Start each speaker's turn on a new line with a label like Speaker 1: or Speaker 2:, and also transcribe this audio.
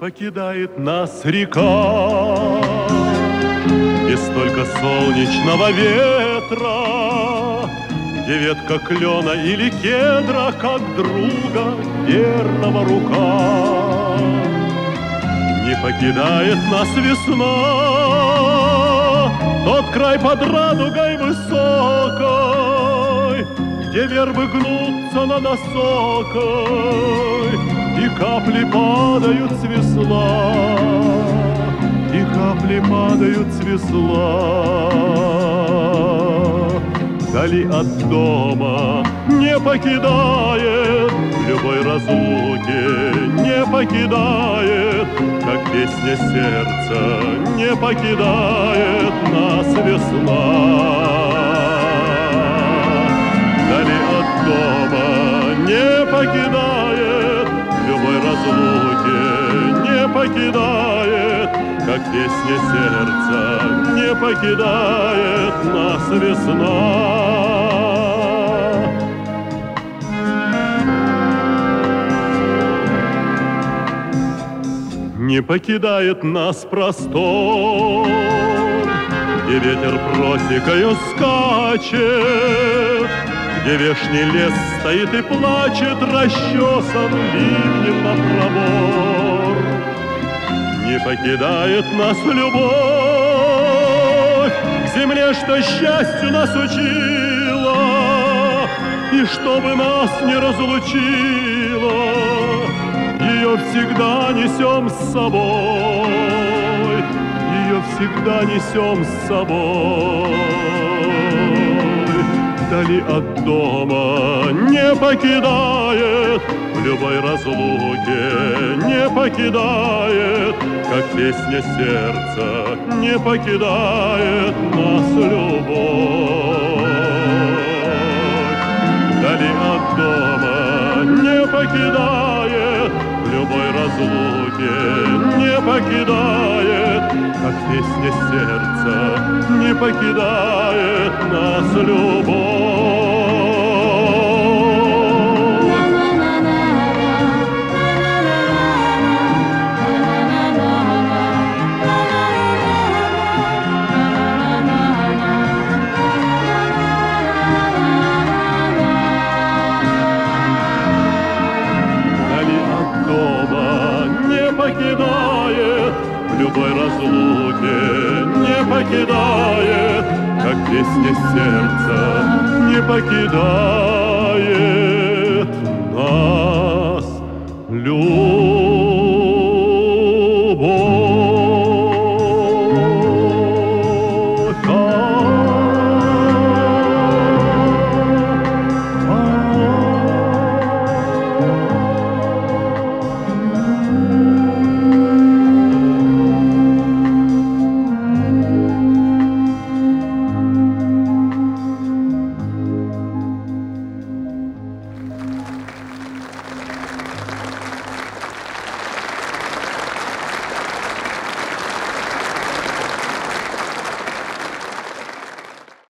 Speaker 1: покидает нас река, где столько солнечного ветра, где ветка клена или кедра, как друга верного рука. Не покидает нас весна, тот край под радугой высокой, где вербы гнутся над осокой, и капли падают с весла, и капли падают с весла. Вдали от дома не покидает, в любой разлуке не покидает, как песня сердца не покидает нас весна. Вдали от дома не покидает, в любой разлуке не покидает, как песня сердца не покидает нас весна. Не покидает нас простор, где ветер просекою скачет, где вешний лес стоит и плачет, расчесан ливнем на пробор. Не покидает нас любовь к земле, что счастью нас учила, и чтобы нас не разлучила, ее всегда несем с собой, ее всегда несем с собой. Вдали от дома не покидает, в любой разлуке не покидает, как песня сердца не покидает нас любовь. Вдали от дома не покидает, в любой разлуке не покидает, как песня сердца не покидает нас любовь. Покидает, в любой разлуке не покидает, как песня сердца не покидает нас любовь.